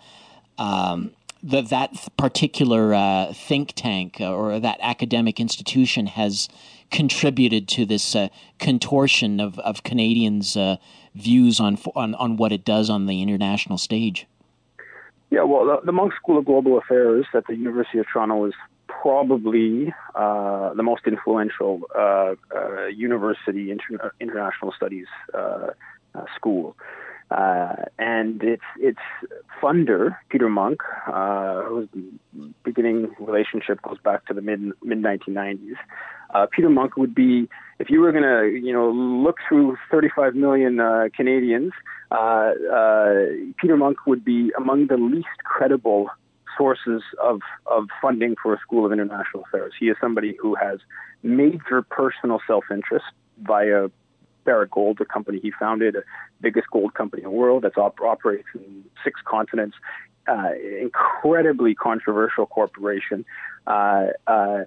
um, that that particular uh, think tank or that academic institution has contributed to this uh, contortion of, of Canadians' uh, views on, on on what it does on the international stage? Yeah, well, the, the Munk School of Global Affairs at the University of Toronto is probably uh, the most influential uh, uh, university inter- international studies uh, uh, school. Uh, and its its funder, Peter Munk, uh, whose beginning relationship goes back to the mid mid nineteen nineties. Uh, Peter Munk would be, if you were going to, you know, look through thirty-five million uh, Canadians, uh, uh, Peter Munk would be among the least credible sources of of funding for a School of International Affairs. He is somebody who has major personal self-interest via Barrick Gold, the company he founded, the biggest gold company in the world that's op- operates in six continents, uh, incredibly controversial corporation. Uh, uh,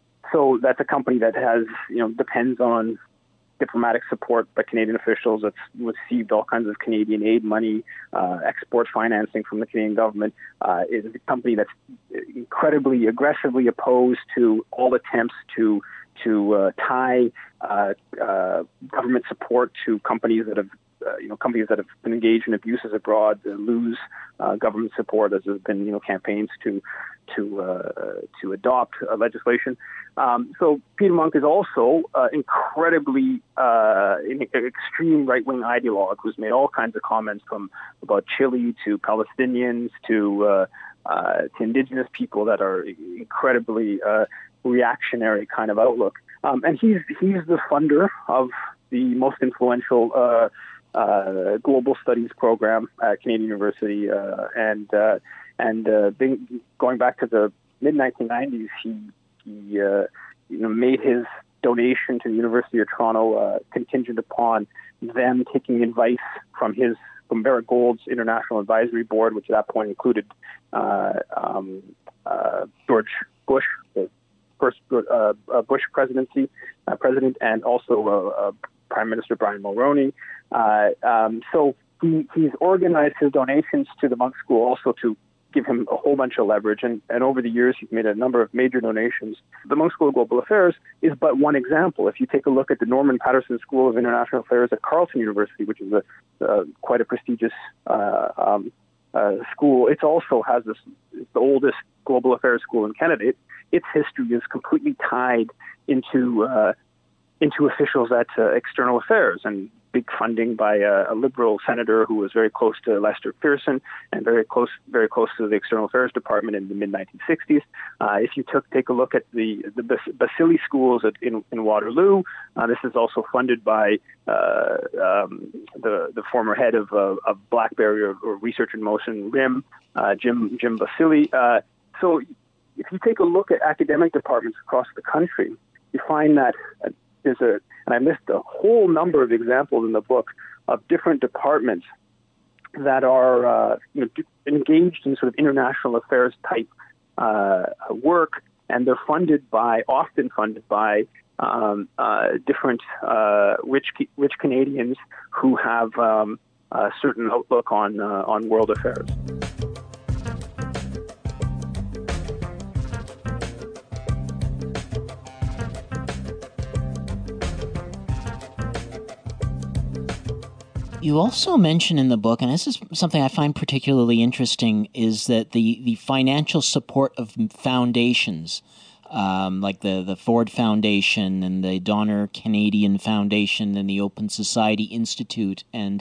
so that's a company that has, you know, depends on diplomatic support by Canadian officials. That's received all kinds of Canadian aid money, uh, export financing from the Canadian government. Uh, it is a company that's incredibly aggressively opposed to all attempts to to uh, tie uh, uh, government support to companies that have, uh, you know, companies that have been engaged in abuses abroad, uh, lose uh, government support, as there's been, you know, campaigns to to uh, to adopt uh, legislation. Um, so Peter Munk is also uh, incredibly uh, an extreme right-wing ideologue who's made all kinds of comments from about Chile to Palestinians to uh, uh, to Indigenous people that are incredibly uh, reactionary kind of outlook. Um, and he's he's the funder of the most influential uh, uh, global studies program at Canadian University, uh, and uh, and uh, being, going back to the mid nineteen nineties, he he uh, you know made his donation to the University of Toronto uh, contingent upon them taking advice from his from Barrick Gold's International Advisory Board, which at that point included uh, um, uh, George Bush, the first uh, uh, Bush presidency uh, president, and also uh, uh, Prime Minister Brian Mulroney. Uh, um, so he, he's organized his donations to the Munk School also to give him a whole bunch of leverage. And, and over the years, he's made a number of major donations. The Munk School of Global Affairs is but one example. If you take a look at the Norman Patterson School of International Affairs at Carleton University, which is a uh, quite a prestigious uh, um, uh, school, it also has this, it's the oldest global affairs school in Canada. It, its history is completely tied into uh, into officials at uh, External Affairs, and big funding by a, a Liberal senator who was very close to Lester Pearson and very close, very close to the External Affairs Department in the mid nineteen sixties. Uh, if you took take a look at the the Bas- Basili schools at, in, in Waterloo, uh, this is also funded by uh, um, the the former head of uh, of BlackBerry or, or Research in Motion, R I M, uh, Jim Jim Basili. Uh, so if you take a look at academic departments across the country, you find that uh, there's a, and I list a whole number of examples in the book of different departments that are uh, you know, engaged in sort of international affairs type uh, work, and they're funded by, often funded by um, uh, different uh, rich rich Canadians who have um, a certain outlook on uh, on world affairs. You also mention in the book, and this is something I find particularly interesting, is that the, the financial support of foundations, um, like the, the Ford Foundation and the Donner Canadian Foundation and the Open Society Institute, and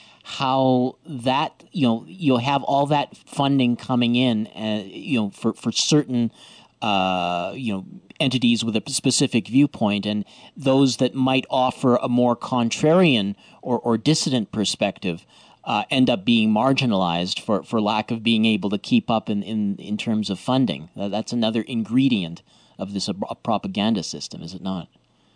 how that, you know, you'll have all that funding coming in, uh, you know, for, for certain Uh, you know, entities with a specific viewpoint, and those that might offer a more contrarian or, or dissident perspective uh, end up being marginalized for, for lack of being able to keep up in, in, in terms of funding. Uh, that's another ingredient of this uh, propaganda system, is it not?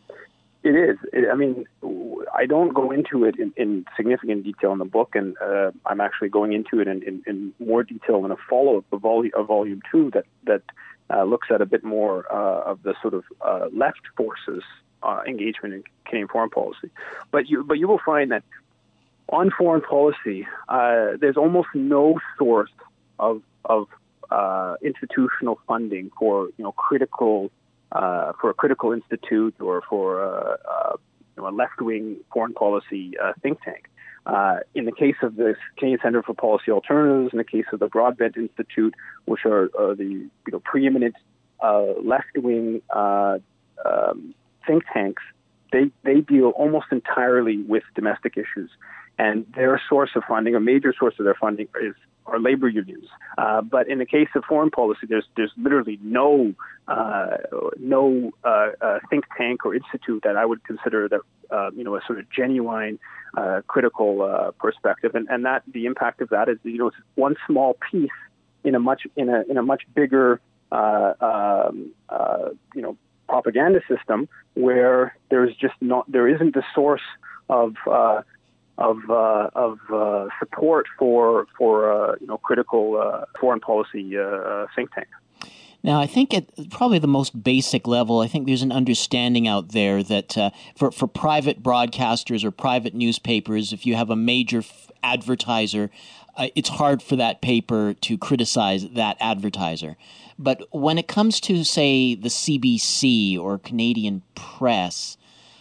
It is. It, I mean, I don't go into it in, in significant detail in the book, and uh, I'm actually going into it in, in, in more detail in a follow-up of volume, of volume two that, that Uh, looks at a bit more uh, of the sort of uh, left forces uh, engagement in Canadian foreign policy. But you, but you will find that on foreign policy, uh, there's almost no source of of uh, institutional funding for you know critical uh, for a critical institute or for a, a, you know, a left wing foreign policy uh, think tank. Uh, in the case of the Canadian Centre for Policy Alternatives, in the case of the Broadbent Institute, which are uh, the you know preeminent uh, left-wing uh, um, think tanks, they they deal almost entirely with domestic issues, and their source of funding, a major source of their funding, is are labor unions. Uh, but in the case of foreign policy, there's there's literally no uh, no uh, uh, think tank or institute that I would consider that uh, you know a sort of genuine uh, critical uh, perspective, and and that the impact of that is you know it's one small piece in a much in a in a much bigger uh, um, uh, you know propaganda system where there's just not there isn't the source of uh, of uh, of uh, support for for uh, you know critical uh, foreign policy uh, think tank. Now, I think at probably the most basic level, I think there's an understanding out there that uh, for for private broadcasters or private newspapers, if you have a major f- advertiser, uh, it's hard for that paper to criticize that advertiser. But when it comes to, say, the C B C or Canadian Press,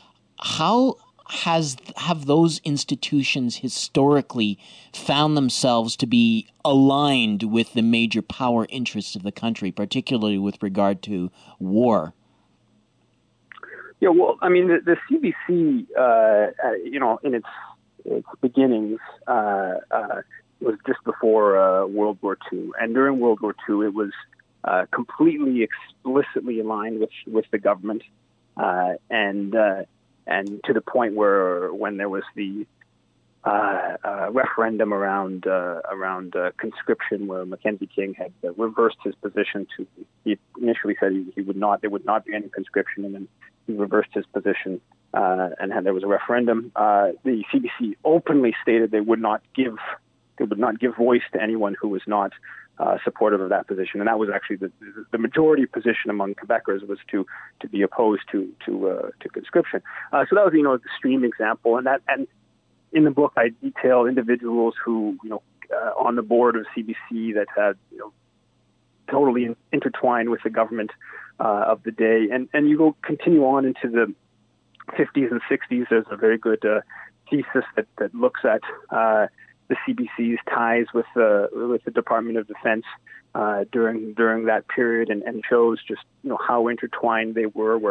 how has have those institutions historically found themselves to be aligned with the major power interests of the country, particularly with regard to war? Yeah, well, I mean, the, the C B C, uh, you know, in its, its beginnings, uh, uh, was just before uh, World War Two, and during World War Two, it was uh, completely explicitly aligned with with the government, uh, and uh, and to the point where when there was the uh, uh, referendum around uh, around uh, conscription, where Mackenzie King had uh, reversed his position to, he initially said he, he would not, there would not be any conscription, and then he reversed his position, uh, and had, there was a referendum. Uh, the C B C openly stated they would not give, they would not give voice to anyone who was not Uh, supportive of that position, and that was actually the, the majority position among Quebecers was to to be opposed to to uh, to conscription. Uh, so that was you know an extreme example, and that and in the book I detail individuals who you know uh, on the board of C B C that had you know totally in, intertwined with the government uh, of the day, and and you go continue on into the fifties and sixties. There's a very good uh, thesis that that looks at Uh, the C B C's ties with the with the Department of Defense uh, during during that period, and, and shows just you know how intertwined they were. Where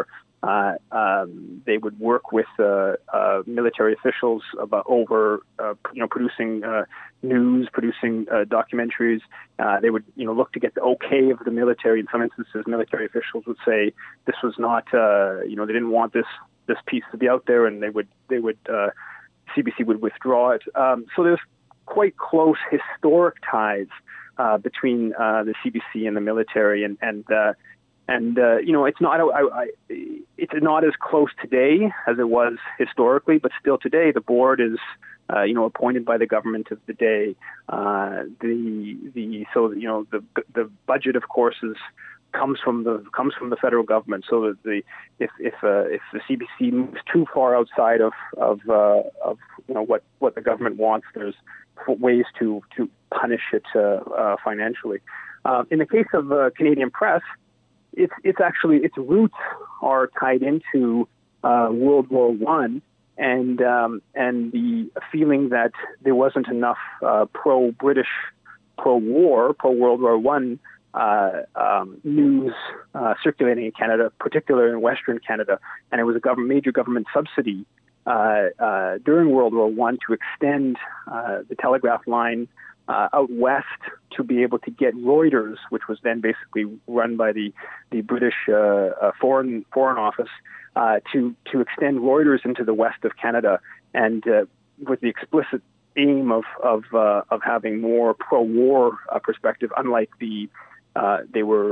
Uh, um, they would work with uh, uh, military officials about over, uh, you know, producing uh, news, producing uh, documentaries. Uh, they would, you know, look to get the okay of the military. In some instances, military officials would say this was not, uh, you know, they didn't want this this piece to be out there, and they would they would uh, C B C would withdraw it. Um, so there's quite close historic ties uh, between uh, the C B C and the military, and and uh, and uh, you know, it's not I, I, it's not as close today as it was historically, but still today the board is uh, you know appointed by the government of the day. Uh, the the so you know the the budget, of course, is comes from the comes from the federal government. So that the if if uh, if the C B C moves too far outside of of uh, of you know what what the government wants, there's ways to to punish it uh, uh, financially. Uh, in the case of uh, Canadian Press, it's it's actually its roots are tied into uh, World War One, and um, and the feeling that there wasn't enough uh, pro-British, pro-war, pro-World War One uh, um, news uh, circulating in Canada, particularly in Western Canada, and it was a government, major government subsidy uh, uh, during World War One to extend uh, the telegraph line Uh, out west to be able to get Reuters, which was then basically run by the the British uh, uh, foreign foreign office, uh, to to extend Reuters into the west of Canada, and uh, with the explicit aim of of uh, of having more pro-war uh, perspective. Unlike the uh, they were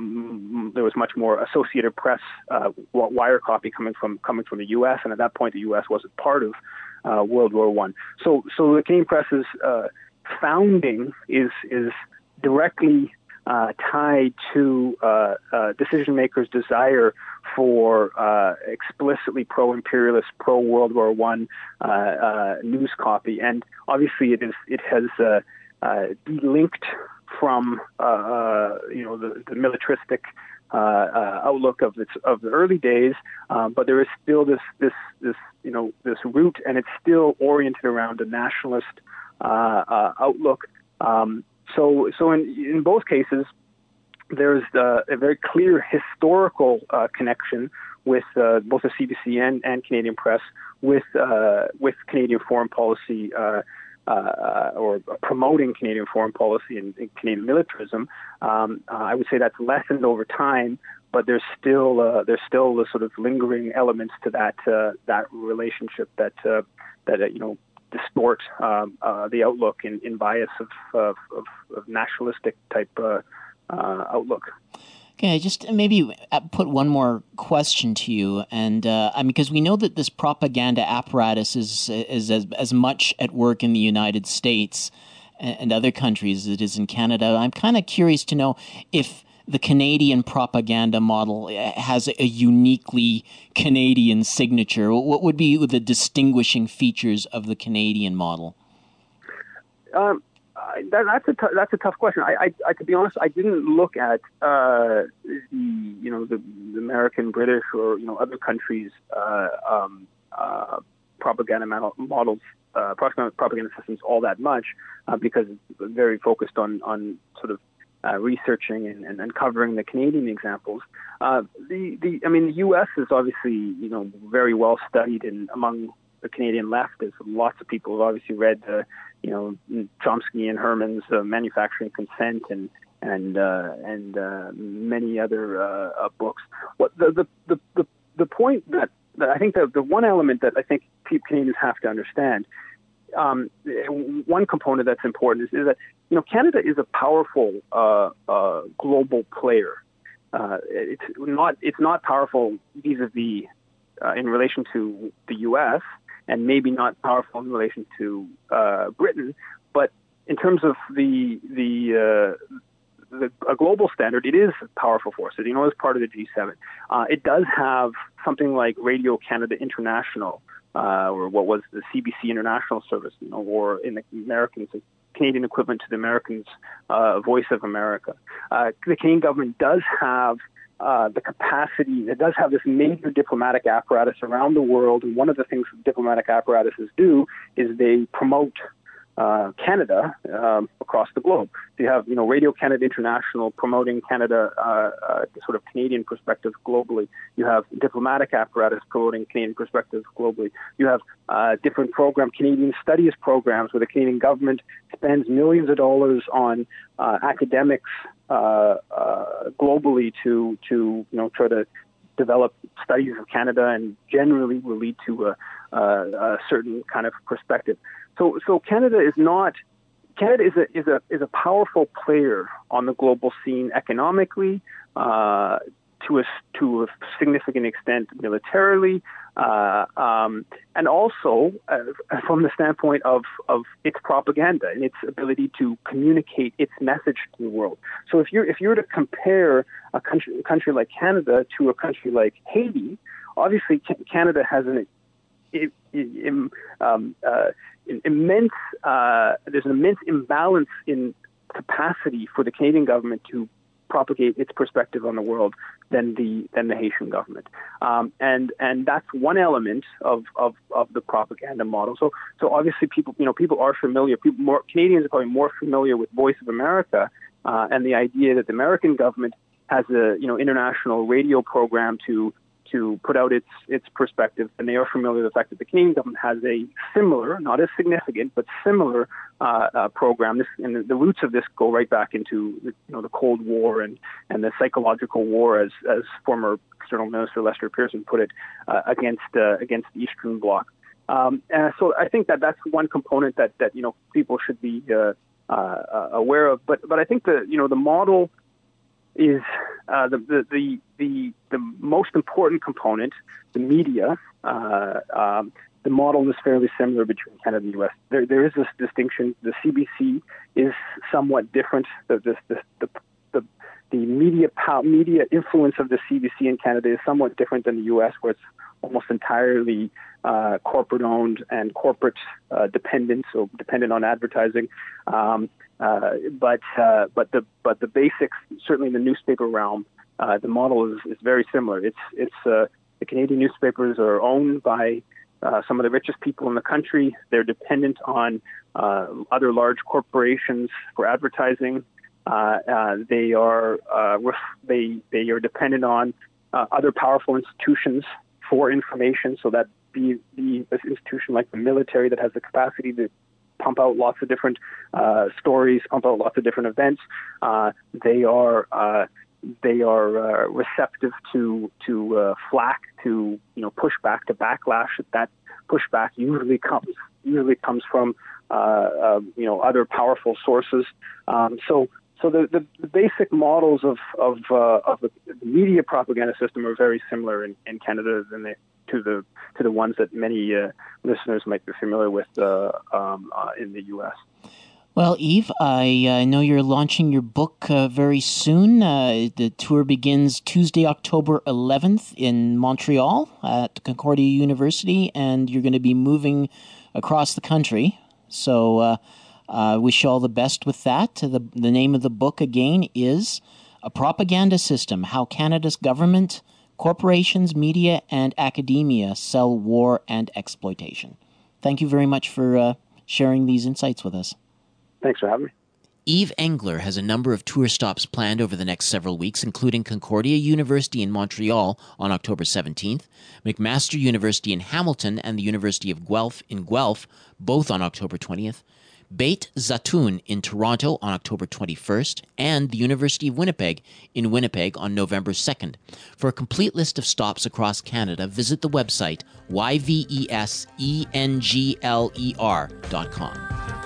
mm, there was much more Associated Press uh, wire copy coming from coming from the U S, and at that point the U S wasn't part of uh, World War One. So so the Canadian Press is uh, founding is is directly uh, tied to uh, uh, decision makers' desire for uh, explicitly pro-imperialist, pro-World War One uh, uh, news copy, and obviously it is it has uh, uh, delinked from uh, uh, you know the, the militaristic uh, uh, outlook of its of the early days, um, but there is still this this this you know this root, and it's still oriented around a nationalist Uh, uh, outlook. Um, so, so in, in both cases, there's uh, a very clear historical uh, connection with uh, both the C B C and, and Canadian Press with uh, with Canadian foreign policy uh, uh, or promoting Canadian foreign policy and, and Canadian militarism. Um, uh, I would say that's lessened over time, but there's still uh, there's still the sort of lingering elements to that uh, that relationship that uh, that uh, you know. distort um, uh, the outlook in, in bias of, of, of, of nationalistic type uh, uh, outlook. Okay, just maybe put one more question to you, and uh, I mean, because we know that this propaganda apparatus is is as, as much at work in the United States and other countries as it is in Canada. I'm kind of curious to know if the Canadian propaganda model has a uniquely Canadian signature. What would be the distinguishing features of the Canadian model? Um, that, that's a t- that's a tough question. I, I, I, to be honest, I didn't look at uh, the you know the, the American, British, or you know other countries' uh, um, uh, propaganda models, uh, propaganda systems all that much uh, because it's very focused on on sort of Uh, researching and, and uncovering the Canadian examples. Uh, the, the, I mean, the U S is obviously, you know, very well studied in among the Canadian left. There's lots of people who've obviously read, uh, you know, Chomsky and Herman's uh, Manufacturing Consent and and uh, and uh, many other uh, uh, books. What the the, the the the point that, that I think the the one element that I think Canadians have to understand. Um, one component that's important is, is that you know Canada is a powerful uh, uh, global player. Uh, it's not it's not powerful vis-a-vis uh, in relation to the U S and maybe not powerful in relation to uh, Britain, but in terms of the the, uh, the a global standard, it is a powerful force. You know, as part of the G seven, uh, it does have something like Radio Canada International. Uh, or what was the C B C International Service, you know, or in the Americans, the Canadian equivalent to the Americans' uh, Voice of America. Uh, the Canadian government does have uh, the capacity, it does have this major diplomatic apparatus around the world, and one of the things diplomatic apparatuses do is they promote uh, Canada um, across the globe. So you have, you know, Radio Canada International promoting Canada, uh, uh, sort of Canadian perspective globally. You have diplomatic apparatus promoting Canadian perspectives globally. You have uh, different program, Canadian studies programs, where the Canadian government spends millions of dollars on uh, academics uh, uh, globally to to you know try to develop studies of Canada, and generally will lead to a, a, a certain kind of perspective. So, so Canada is not. Canada is a is a is a powerful player on the global scene economically, uh, to a to a significant extent militarily, uh, um, and also uh, from the standpoint of of its propaganda and its ability to communicate its message to the world. So, if you're if you were to compare a country a country like Canada to a country like Haiti, obviously Canada has an it, it, um, uh, immense, uh, there's an immense imbalance in capacity for the Canadian government to propagate its perspective on the world than the than the Haitian government, um, and and that's one element of, of, of the propaganda model. So so obviously people you know people are familiar. People more Canadians are probably more familiar with Voice of America uh, and the idea that the American government has a you know international radio program to. to put out its its perspective, and they are familiar with the fact that the Canadian government has a similar, not as significant, but similar uh, uh, program. This, and the, the roots of this go right back into the, you know the Cold War and, and the psychological war, as as former External Minister Lester Pearson put it, uh, against uh, against the Eastern Bloc. Um, and so I think that that's one component that that you know people should be uh, uh, aware of. But but I think the you know the model is uh, the, the the the the most important component, the media. Uh, um, the model is fairly similar between Canada and the U S. There there is this distinction. The C B C is somewhat different. The the the the, the, the media pow- media influence of the C B C in Canada is somewhat different than the U S, where it's almost entirely uh, corporate owned and corporate uh, dependent, so dependent on advertising. Um, Uh, but uh, but the but the basics, certainly in the newspaper realm, uh, the model is, is very similar. It's it's uh, the Canadian newspapers are owned by uh, some of the richest people in the country. They're dependent on uh, other large corporations for advertising. Uh, uh, they are uh, ref- they they are dependent on uh, other powerful institutions for information. So that be be an institution like the military that has the capacity to pump out lots of different uh, stories, pump out lots of different events. Uh, they are uh, they are uh, receptive to to uh, flack, to you know pushback, to backlash. That pushback usually comes usually comes from uh, uh, you know other powerful sources. Um, so so the, the, the basic models of of uh, of the media propaganda system are very similar in, in Canada than they. to the to the ones that many uh, listeners might be familiar with uh, um, uh, in the U S. Well, Yves, I uh, know you're launching your book uh, very soon. Uh, the tour begins Tuesday, October eleventh in Montreal at Concordia University, and you're going to be moving across the country. So uh, I uh, wish you all the best with that. The, the name of the book, again, is A Propaganda System, How Canada's Government, Corporations, Media, and Academia Sell War and Exploitation. Thank you very much for uh, sharing these insights with us. Thanks for having me. Yves Engler has a number of tour stops planned over the next several weeks, including Concordia University in Montreal on October seventeenth, McMaster University in Hamilton and the University of Guelph in Guelph, both on October twentieth, Beit Zatoun in Toronto on October twenty-first, and the University of Winnipeg in Winnipeg on November second. For a complete list of stops across Canada, visit the website y v e s e n g l e r dot com.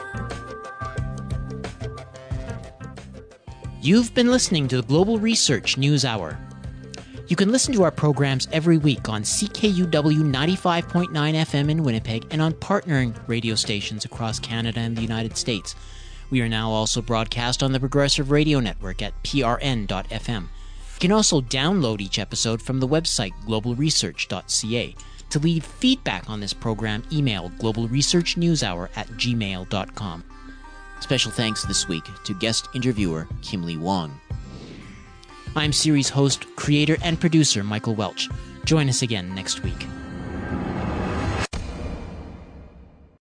You've been listening to the Global Research News Hour. You can listen to our programs every week on C K U W ninety-five point nine F M in Winnipeg and on partnering radio stations across Canada and the United States. We are now also broadcast on the Progressive Radio Network at p r n dot f m. You can also download each episode from the website global research dot c a. To leave feedback on this program, email globalresearchnewshour at gmail dot com. Special thanks this week to guest interviewer Kim-Lee Wong. I'm series host, creator, and producer Michael Welch. Join us again next week.